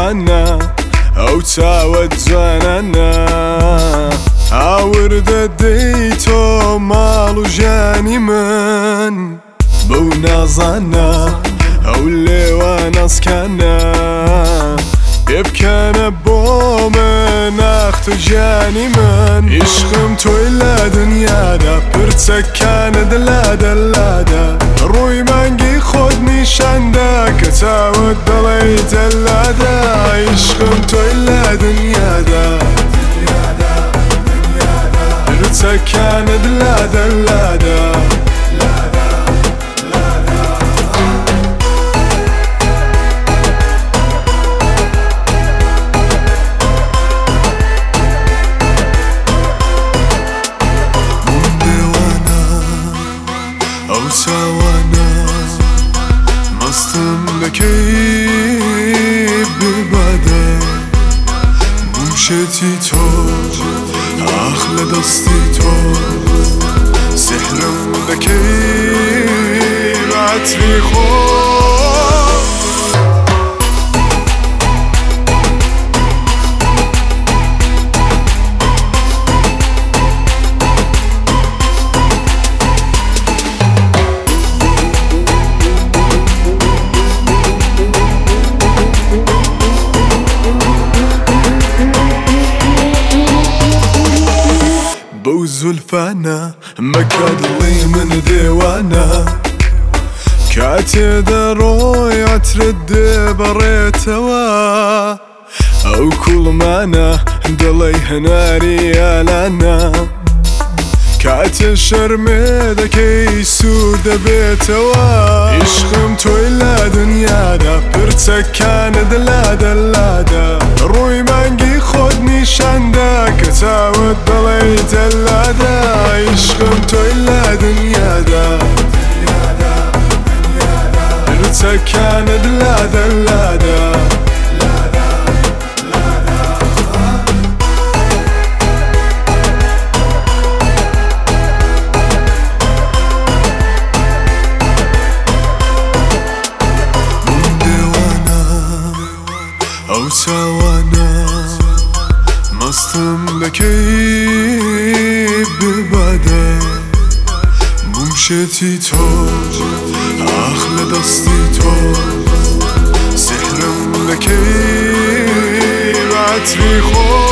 نازانە ئەو چاوت جوانانە ئاوردە دەی تۆ ماڵ و ژیانی من بەو نازانە ئەو لێوان ئەسکانە پێ بکەنە بۆ من ئاخت و ژیانی من عیشقم تۆی لە دنیادا پرچەکانت لادە لادە ڕووی مانگی خۆت نیشاندا کە چاوت دەڵێی جەلادە عیشقم تۆی لە دنیادا پرچەکانت لادە لادە ئەو چاوانە مەستم دەکەی ببادە موشێتی تۆ ئاخ لە دەستی تۆ سحرم دەکەی بەعەتری خۆ بەو زولفانە مەکە دڵی من دێوانە کاتێ دەڕۆی عەترت دێبەڕێتەوە ئەو کوڵمانە دڵی هەناری یالانە کاتێ شەرمێ دەکەی سوور دەبێتەوە عیشقم تۆی لە دنیادا پرچەکانت لادە لادە ڕووی مانگی خۆت نیشاندا کە چاوت دەڵێی جەلادە عیشقم تۆی لە دنیادا پرچەکانت لادە لادە ئەو چاوانە مەستم دەکەی ببادە موشێتی تۆ ئاخ لە دەستی تۆ سحرم دەکەی بەعەتری خۆ